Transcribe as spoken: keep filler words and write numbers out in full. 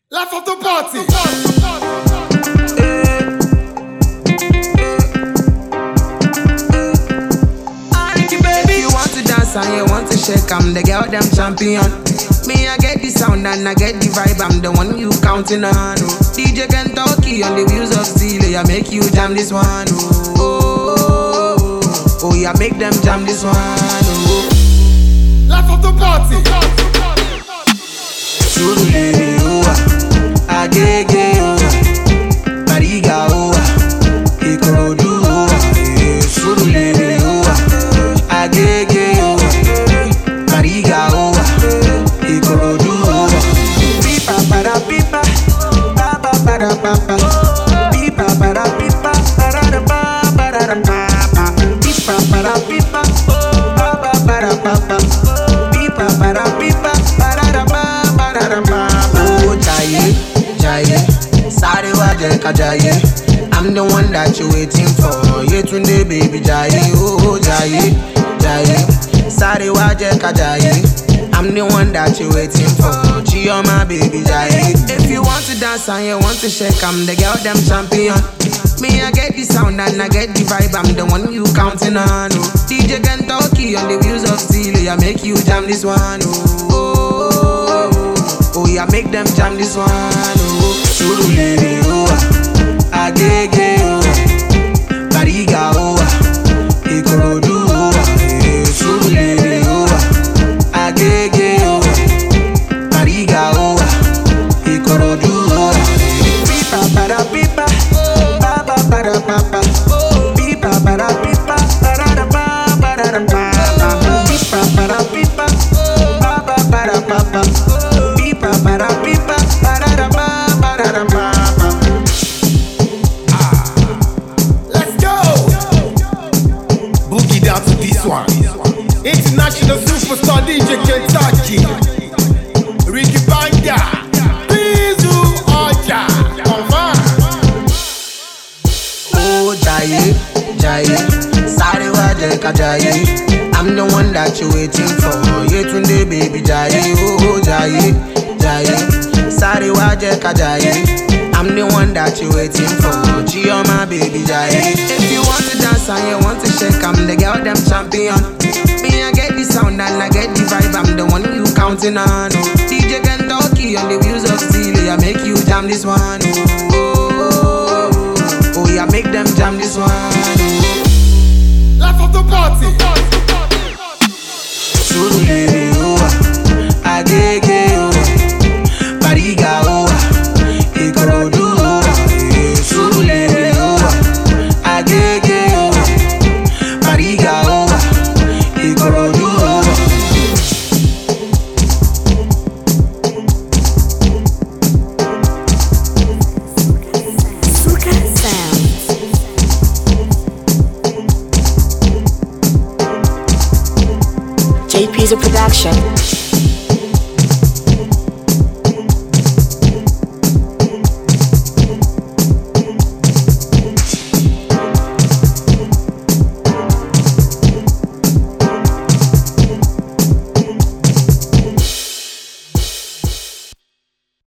Life of the party. Baby, you want to dance and you want to shake, I'm the girl, them champion. Me, I get the sound and I get the vibe, I'm the one you counting on. Oh. D J Kentucky on the wheels of steel, I make you jam this one. Oh, oh, oh, oh, oh yeah, make them jam this one. Oh. Life of the party. Surulere, oh, Agege, oh, Mariga, oh, Ikorodu, oh, Surulere, oh, Agege, oh, Mariga, oh, Ikorodu, oh. Pipa para pipa, papa para papa, pipa para pipa, para pa para papa, pipa para pipa, papa para papa, pipa para pipa, para pa para papa. Oh jaye, jaye, sorry waje ka jaye. I'm the one that you waiting for. Yetunde baby jaye, oh jaye, jaye, sorry waje ka jaye. I'm the one that you waiting for. Chioma baby jaye. If you want to dance and you want to shake, I'm the girl, them champion. Me, I get the sound and I get the vibe, I'm the one you counting on. Oh. D J Kentucky on the wheels of steel, I make you jam this one. Oh, oh, oh, oh yeah, make them jam this one. Oh, Surulere, oh, Agege, oh, Mariga, oh, Ikorodu, oh, Surulere, oh, Agege, oh, Mariga, oh, Ikorodu, oh. Pipa para pipa, papa para papa, pipa para pipa, para pa para papa, pipa para pipa, papa para papa, pipa para pipa, para pa para papa. Let's go. Boogie down to this one. International superstar D J Kentucky, Ricky Banga, Bizu Oja, Convan. Oh jaye, jaye, sorry waje ka jaye. I'm the one that you waiting for. Yetunde baby jaye, oh jaye, jaye, sorry waje ka jaye. I'm the one that you waiting for. Chioma baby jaye. If you want to dance and you want to shake, I'm the girl, them champion. Me, I get the sound and I get the vibe, I'm the one you counting on. Oh. D J Kentucky on the wheels of steel, I make you jam this one. Oh, oh, oh, oh yeah, make them jam this one. Oh. Life of the party. Surulere, oh, Agege, oh, Mariga, oh, Ikorodu, oh, Surulere, oh, Agege, oh, Mariga, oh, Ikorodu, oh. Suka Sound. J P's a production.